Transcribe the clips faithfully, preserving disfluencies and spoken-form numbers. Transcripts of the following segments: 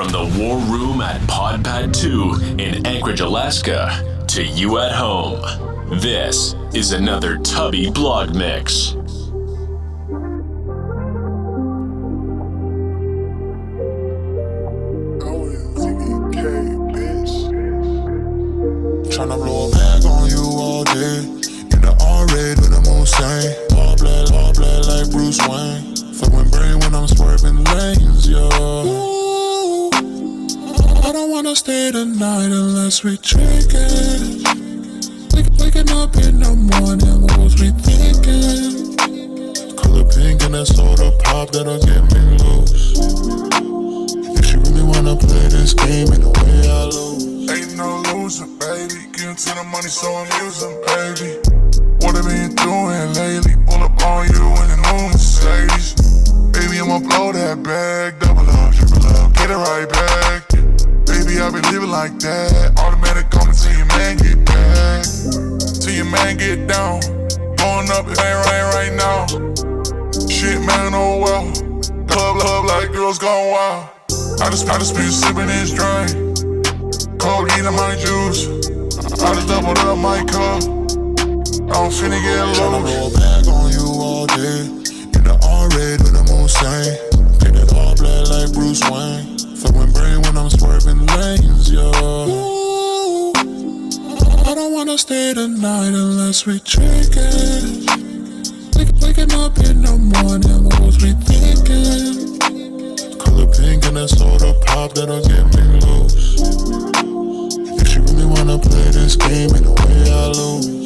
From the war room at Podpad two in Anchorage, Alaska, to you at home, this is another Tubby Blog Mix. Tryna blow a bag on you all day. In the R-raid with the moon stain. All black, all black like Bruce Wayne. Fucking brain when I'm swerving lanes, yo. Ooh, I don't wanna stay tonight unless we drinking. Wake, waking up in the morning, what was we thinking? Color pink and that soda pop that'll get me loose. If she really wanna play this game in the way I lose. Ain't no loser, baby. Getting to the money, so I'm using, baby. What have been doing lately? Pull up on you in the new Mercedes. Baby, I'ma blow that bag. Double up, triple up, get it right back. Baby, I been living like that. Automatic coming till your man get back. Till your man get down. Going up, it ain't rain right now. Shit, man, oh well. Club, love like girls gone wild. I just, I just been sipping this drink. Codeine in my juice. I just doubled up my cup. I'm finna get low. Tryna roll back on you all day. In the R-raid with the moon stain. Paint it all black like Bruce Wayne. Fucking brain when I'm swerving lanes, yo. Ooh, I don't wanna stay tonight unless we drinking. Wake, waking up in the morning, what was we thinking? Color pink and that soda pop that'll get me loose. If she really wanna play this game in the way I lose.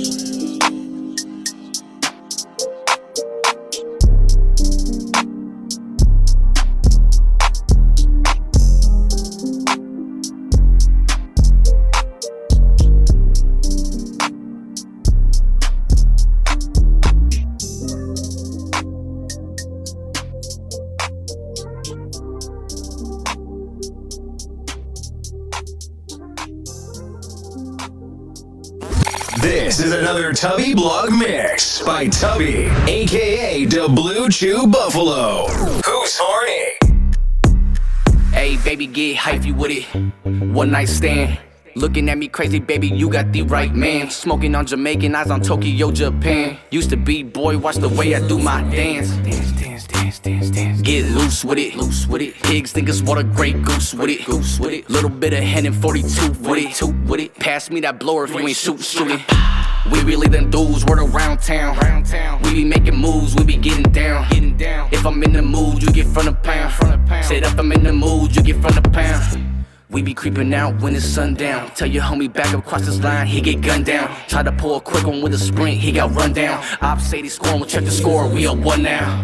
This is another Tubby Blog Mix by Tubby, aka the Blue Chew Buffalo. Who's horny? Hey, baby, get hypey with it. One night stand. Looking at me crazy, baby, you got the right man. Smoking on Jamaican, eyes on Tokyo, Japan. Used to be, boy, watch the way I do my dance. Dance, dance, dance, dance, dance. Get loose with it, loose with it. Pigs think it's what a great goose with it, goose with it. Little bit of hen and forty-two with it, two with it. Pass me that blower if you ain't shoot, shooting. We really them dudes, word around town. Round town. We be making moves, we be getting down. Getting down. If I'm in the mood, you get from the pound. From the pound. Said if I'm in the mood, you get from the pound. We be creeping out when it's sundown. Tell your homie back up across this line, he get gunned down. Try to pull a quick one with a sprint, he got run down. Ops say they scoring, we'll check the score, we up one now.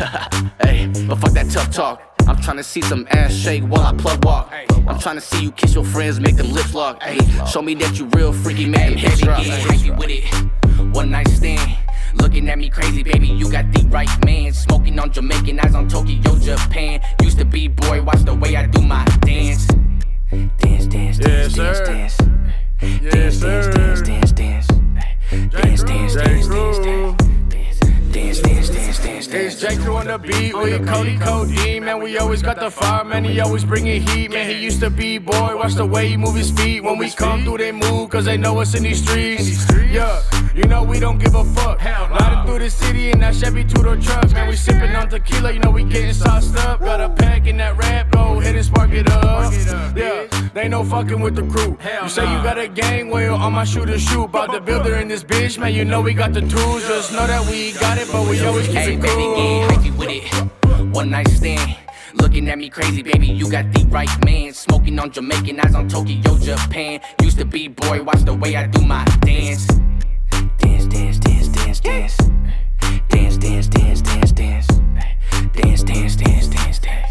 Hey, but fuck that tough talk. I'm tryna see some ass shake while I plug walk. I'm tryna see you kiss your friends, make them lips lock. Hey, show me that you real freaky, make them hips drop. Get freaky with it, one night stand. Looking at me crazy, baby, you got the right man. Smoking on Jamaican, eyes on Tokyo, Japan. Used to be, boy, watch the way I do my dance. Dance, dance, dance, dance, dance. Dance, dance, dance, dance, dance. Dance, dance, dance, dance, dance. Dance, dance, dance, dance, dance. It's J. Crew on the beat with Cody Codeine. Man, we always got the fire, man, he always bringing heat. Man, he used to be, boy, watch the way he move his feet. When we come through, they move, cause they know us in these streets. Yeah, you know we don't give a fuck. Riding through the city in that Chevy two-door truck. Man, we sipping on tequila, you know we getting sauced up. Got a pack in that rap, go ahead and spark it up. Yeah, they no fucking with the crew. You say you got a gang, well, on my shooter shoot. About the builder in this bitch, man, you know we got the tools. Just know that we got it, but we always keep hey, it baby, cool. get hypey with it. One night stand. Looking at me crazy, baby, you got the right man. Smoking on Jamaican, eyes on Tokyo, Japan. Used to be, boy, watch the way I do my dance. Dance, dance, dance, dance, dance. Dance, dance, dance, dance, dance. Dance, dance, dance, dance, dance.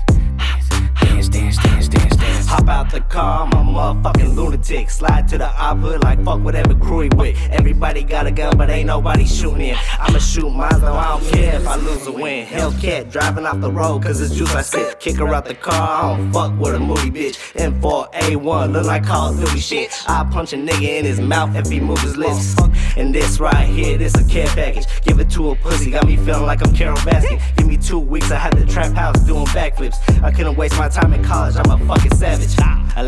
Dance, dance, dance, dance, dance. Hop out the car, I'm a motherfucking lunatic. Slide to the op hood like fuck whatever crew he with. Everybody got a gun, but ain't nobody shooting it. I'ma shoot mine, though I don't care if I lose or win. Hellcat driving off the road, cause it's juice I sip. Kick her out the car, I don't fuck with a movie bitch. M four A one, look like Call of Duty shit. I punch a nigga in his mouth if he move his lips. And this right here, this a care package. Give it to a pussy, got me feeling like I'm Carol Baskin. Give me two weeks, I had the trap house doing backflips. I couldn't waste my time in college, I'm a fucking savage.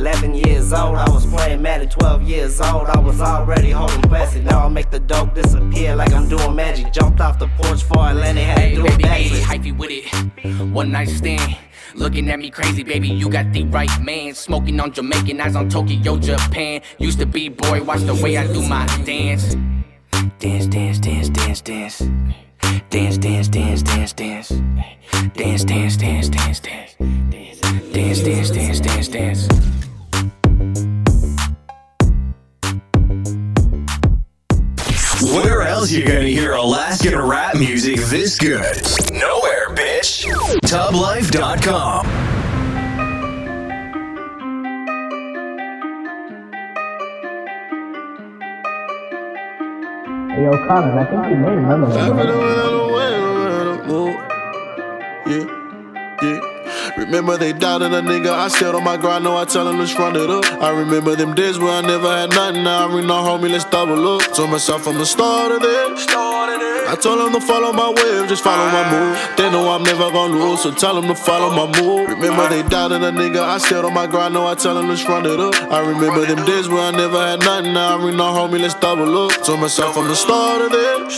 eleven years old. I was playing Madden, twelve years old. I was already holding plastic. Now I make the dope disappear like I'm doing magic. Jumped off the porch for Atlantic, had to do a backflip. Hypey with it, one night stand. Looking at me crazy, baby, you got the right man. Smoking on Jamaican, eyes on Tokyo, Japan. Used to be boy, watch the way I do my dance. Dance, dance, dance, dance, dance. Dance, dance, dance, dance, dance. Dance, dance, dance, dance, dance. Dance, dance, dance, dance, dance. Where else you gonna hear Alaskan rap music this good? Nowhere, bitch. Tub Life dot com. Hey, yo, Colin, I think you may remember that. Yeah, yeah. Remember they doubted a nigga, I stayed on my grind, no I tell them let's run it up. I remember them days where I never had nothing, now I ring no homie, let's double up. Told myself from the start of this, I told them to follow my wave, just follow my move. They know I'm never gonna lose, so tell them to follow my move. Remember they doubted a nigga, I stayed on my grind, no I tell them let's run it up. I remember them days where I never had nothing, now I ring no homie, let's double up. Told myself from the start of this,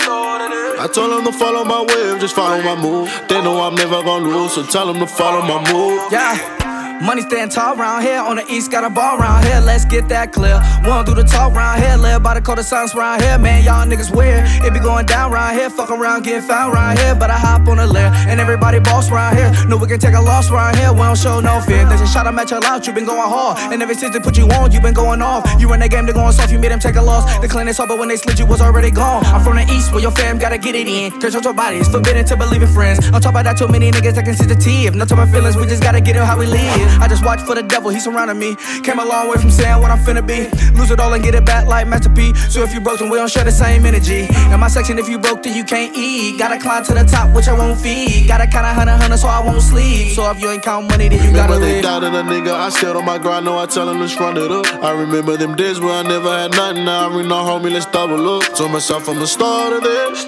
I told them to follow my wave, just follow my move. They know I'm never gonna lose, so tell them to follow my move. Yeah. Money stand tall round here, on the east got a ball round here, let's get that clear. Wanna do the talk round here, live by the code of silence round here, man, y'all niggas weird. It be going down round here, fuck around, get found round here, but I hop on the lair, and everybody boss round here. Know we can take a loss round here, we don't show no fear. There's a shot, I'm at your lounge, you been going hard, and ever since they put you on, you been going off. You in that game, they going soft, you made them take a loss. The clean is hard, but when they slid, you was already gone. I'm from the east, where your fam gotta get it in. Curse on your body, it's forbidden to believe in friends. On top of that, too many niggas that can see the tea. If not to my feelings, we just gotta get it how we live. I just watch for the devil, he surrounded me. Came a long way from saying what I'm finna be. Lose it all and get it back like Master P. So if you broke, then we don't share the same energy. In my section, if you broke, then you can't eat. Gotta climb to the top, which I won't feed. Gotta kinda hunter hunter, so I won't sleep. So if you ain't count money, then you gotta remember live. They doubted a nigga, I stayed on my grind, no I tell them let's run it up. I remember them days where I never had nothing, now I ring no homie, let's double up. Told myself from the start of this,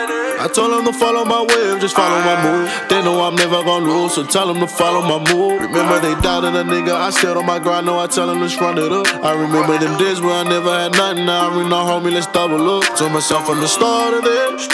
I told them to follow my wave, just follow my move. They know I'm never gonna lose, so tell them to follow my move. Remember they doubted a nigga, I stayed on my grind, no I tell them let's run it up. I remember them days where I never had nothing, now I ring no homie, let's double up. Told myself from the start of this,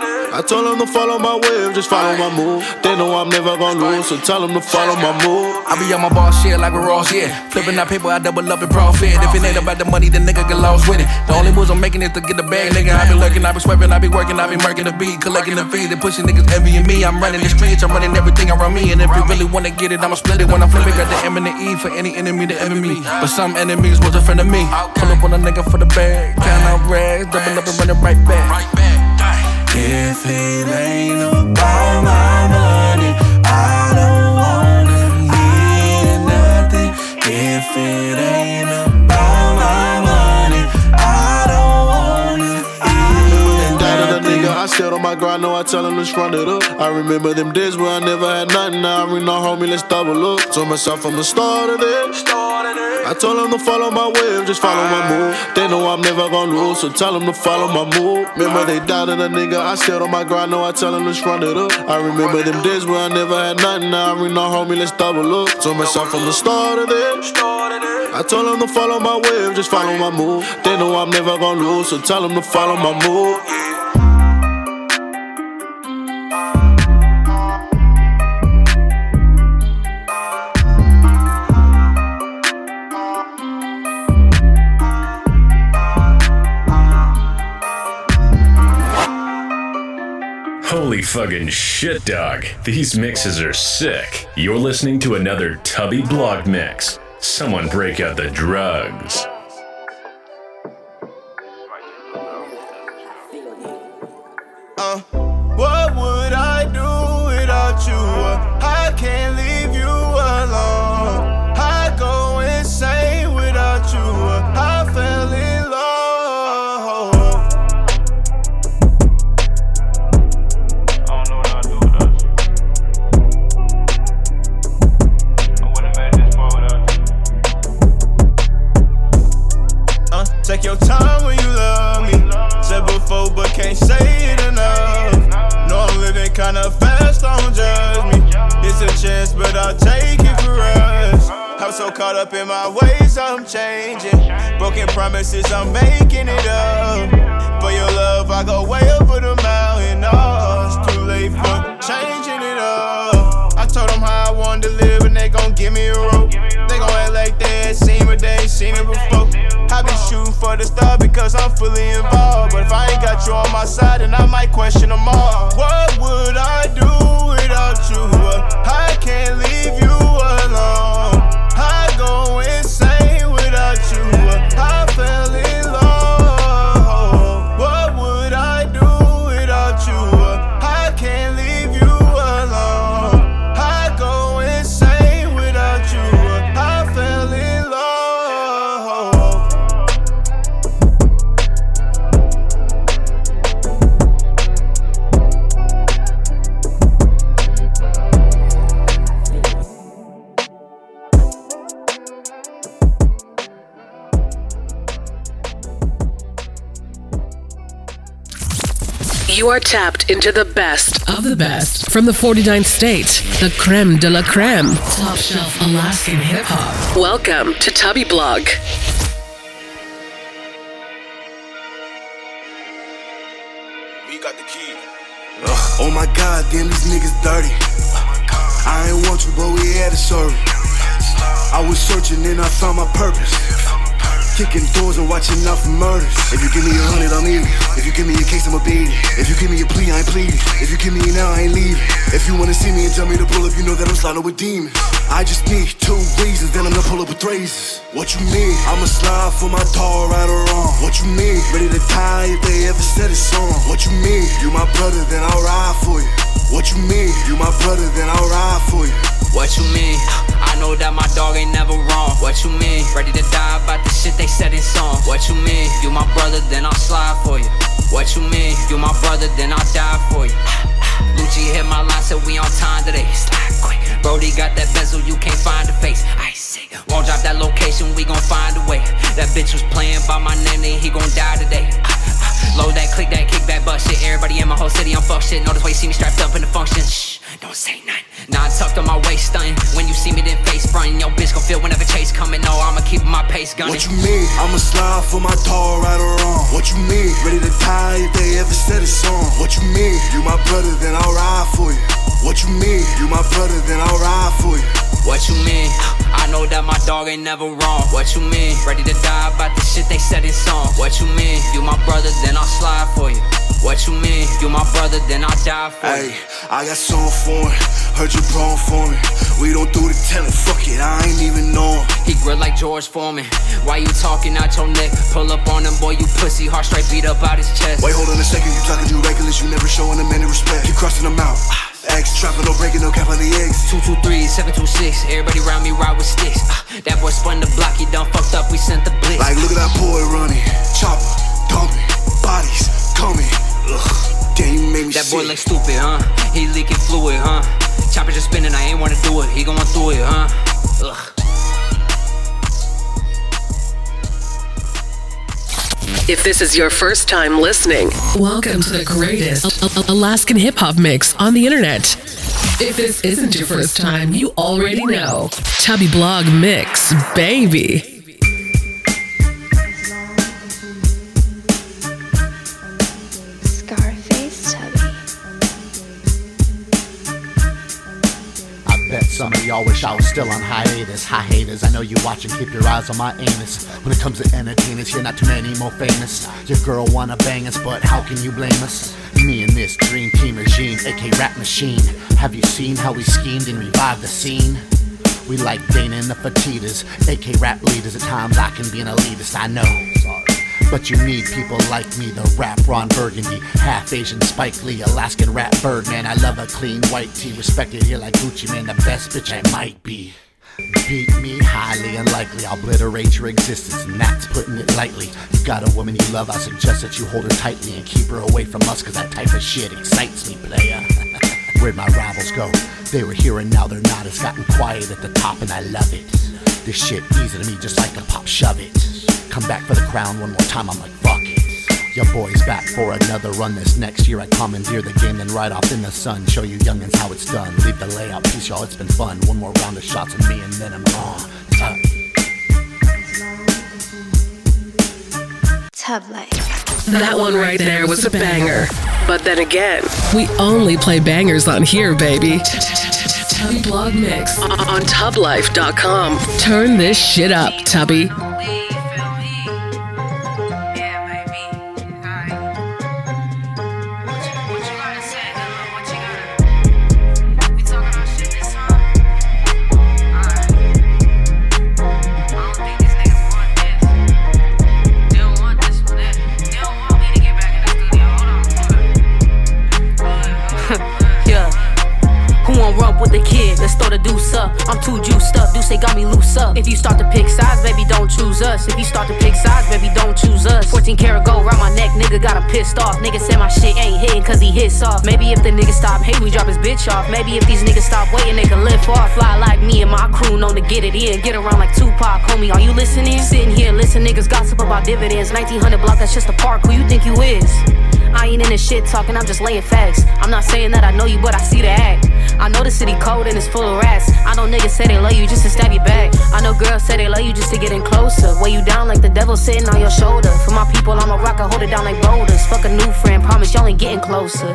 I told them to follow my wave, just follow my move. They know I'm never gonna lose, so tell them to follow my move. I be on my boss shit like a Ross, yeah. Flipping that paper, I double up in profit. If it ain't about the money, then nigga get lost with it. The only moves I'm making is to get the bag, nigga. I be lurking, I be sweating, I be working, I be murking the beat, collecting the fees, they pushing niggas envying me. I'm running the streets, I'm running everything around me. And if you really wanna get it, I'ma split it when I flip it. Got the M and the E for any enemy to envy me. But some enemies was a friend of me. Pull up on a nigga for the bag, count out rags, double up and run it right back. If it ain't about my money, I don't wanna hear nothing. If it ain't about my money, I don't wanna hear nothing. Nigga, I stayed on my grind, no I tell them let's run it up. I remember them days where I never had nothing, now I ring no homie, let's double up. Told myself from the start of this, I told them to follow my wave, just follow my move. They know I'm never gonna lose, so tell them to follow my move. Remember they doubted a nigga, I stayed on my grind, no I tell them let's run it up. I remember them days where I never had nothing, now I ring no homie, let's double up. Told myself from the start of this, I told them to follow my wave, just follow my move. They know I'm never gonna lose, so tell them to follow my move. Holy fucking shit, dog. These mixes are sick. You're listening to another Tubby Blog Mix. Someone break out the drugs. Uh, what would I do without you? Uh, I can't leave you alone. I go insane without you. Uh, I fell in love. caught up in my ways, I'm changing. Broken promises, I'm making it up. For your love, I go way over the mountain. Oh, it's too late for changing it up. I told them how I wanted to live, and they gon' give me a rope. They gon' act like they ain't seen me, they ain't seen it before. I been shooting for the star because I'm fully involved. But if I ain't got you on my side, then I might question them all. What would I do without you? I can't leave you alone. I go insane without you. I fell in love. What would I do without you? I can't leave you alone. I go insane without you. I fell in love. You are tapped into the best of the best from the forty-ninth state, the creme de la creme. Top shelf Alaskan hip hop. Welcome to Tubby Blog. We got the key. Ugh, oh my god, damn, these niggas dirty. I ain't want you, but we had to serve. I was searching and I found my purpose. Kicking doors and watching out for murders. If you give me a hundred, I'm in it. If you give me a case, I'ma beat it. If you give me a plea, I ain't pleading. If you give me an now, I ain't leaving. If you wanna see me and tell me to pull up, you know that I'm sliding with demons. I just need two reasons, then I'm gonna pull up with razors. What you mean? I'ma slide for my dog, right or wrong. What you mean? Ready to die if they ever said it's on. What you mean? You my brother, then I'll ride for you. What you mean? You my brother, then I'll ride for you. What you mean? I know that my dog ain't never wrong. What you mean? Ready to die about the shit they said in song. What you mean? You my brother, then I'll slide for you. What you mean? You my brother, then I'll die for you. Lucci hit my line, said we on time today. Slide quick. Brody got that bezel, you can't find the face. I say, won't drop that location, we gon' find a way. That bitch was playing by my name, then he gon' die today. Load that, click that, kick back, butt shit. Everybody in my whole city on fuck shit. Notice why you see me strapped up in the function. Shh, don't say nothing. Nah, I tucked on my waist, stunting. When you see me, then face frontin'. Yo, bitch gon' feel whenever chase coming. No, I'ma keep my pace gunning. What you mean? I'ma slide for my dog, right or wrong. What you mean? Ready to die if they ever said it's on. What you mean? You my brother, then I'll ride for you. What you mean? You my brother, then I'll ride for you. What you mean? I know that my dog ain't never wrong. What you mean? Ready to die about the shit they said in song. What you mean? You my brother, then I'll slide for you. What you mean? You my brother, then I'll die for you. Hey, I got something for him. Heard you grown for me. We don't do the telling, fuck it, I ain't even know him. He grill like George Foreman. Why you talking out your neck? Pull up on him, boy, you pussy. Heart straight beat up out his chest. Wait, hold on a second, you talking to regulars. You never showing them any respect. Keep crossing them out. X trapping, no breaking, no cap on the eggs. Two two three, seven two six. Everybody around me ride with sticks. uh, That boy spun the block, he done fucked up, we sent the blitz. Like, look at that boy running. Chopper, dumping, bodies coming. Ugh, damn, you made me That sick. boy look stupid, huh? He leaking fluid, huh? Chopper just spinning, I ain't wanna do it. He going through it, huh? Ugh. If this is your first time listening, welcome to the greatest Alaskan hip hop mix on the internet. If this isn't your first time, you already know. Tubby Blog Mix, baby. Scarface Tubby. I bet some of y'all wish I was still on hiatus. Hi haters, I know you watching, keep your eyes on my anus. When it comes to entertainers, here not too many more famous. Your girl wanna bang us, but how can you blame us? Me and this dream team regime, aka Rap Machine. Have you seen how we schemed and revived the scene? We like Dana and the Fatitas, aka rap leaders. At times I can be an elitist, I know. But you need people like me, the rap Ron Burgundy, half Asian Spike Lee, Alaskan rap Birdman. I love a clean white tee, respected here like Gucci Man, the best bitch I might be. Beat me, highly unlikely, I'll obliterate your existence, and that's putting it lightly. You got a woman you love, I suggest that you hold her tightly and keep her away from us, cause that type of shit excites me, player. Where'd my rivals go? They were here and now they're not. It's gotten quiet at the top and I love it. This shit easy to me just like a pop shove it. Come back for the crown one more time, I'm like fuck it. Your boy's back for another run this next year. I commandeer the game, then ride off in the sun. Show you youngins how it's done. Leave the layout, peace y'all, it's been fun. One more round of shots of me and then I'm gone. Tubby. Tub Life. That one right there was a banger. But then again, we only play bangers on here, baby. Tubby Blog Mix on tub life dot com. Turn this shit up, Tubby. With the kid, let's throw the deuce up. I'm too juiced up, Deuce got me loose up. If you start to pick sides, baby, don't choose us. If you start to pick sides, baby, don't choose us. fourteen karat gold round my neck, nigga got him pissed off. Nigga said my shit ain't hitting cause he hits off. Maybe if the nigga stop hating, we drop his bitch off. Maybe if these niggas stop waiting, they can lift off. Fly like me and my crew, known to get it in. Get around like Tupac, homie, are you listening? Sitting here, listen, niggas gossip about dividends. nineteen hundred block, that's just a park, who you think you is? I ain't in this shit talking, I'm just laying facts. I'm not saying that I know you, but I see the act. I know the city cold and it's full of rats. I know niggas say they love you just to stab you back. I know girls say they love you just to get in closer. Weigh you down like the devil sitting on your shoulder. For my people, I'm a rocker, hold it down like boulders. Fuck a new friend, promise y'all ain't getting closer.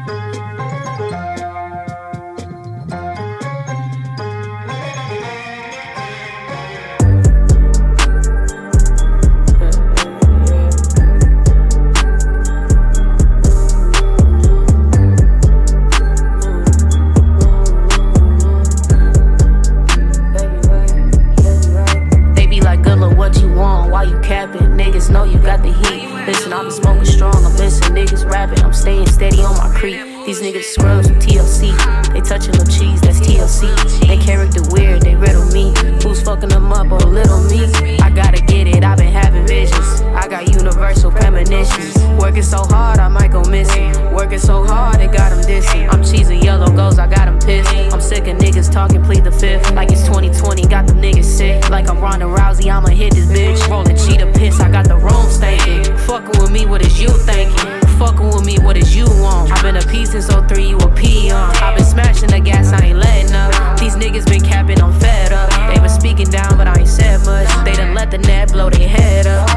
Niggas know you got the heat. Listen, I've been smoking strong. I'm missing niggas rapping. I'm staying steady on my creep. These niggas scrubs with T L C. They touching no cheese, that's T L C. They character weird, they riddle me. Who's fucking them up, oh little me? I gotta get it, I've been having visions. I got universal premonitions. Working so hard, I might go missing. Working so hard, it got them dissing. I'm cheesy, yellow goals, I got them pissed. I'm sick of niggas talking, plead the fifth. Like it's twenty twenty, got them niggas sick. Like I'm Ronda Rousey, I'ma hit this bitch. Rolling cheetah piss, I got the room stinking. Fucking with me, what is you thinking? Fucking with me, what is you want? I've been a P since oh three, you a P on. I've been smashing the gas, I ain't letting up. These niggas been capping, I'm fed up. They been speaking down, but I ain't said much. They done let the net blow their head up.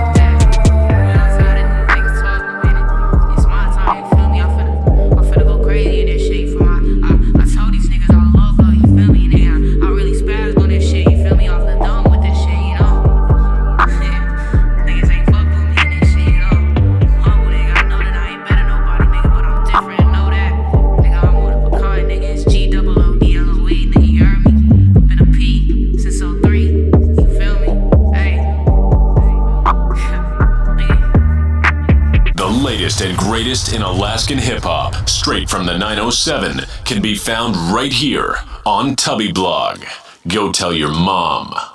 And greatest in Alaskan hip-hop, straight from the nine oh seven, can be found right here on Tubby Blog. Go tell your mom.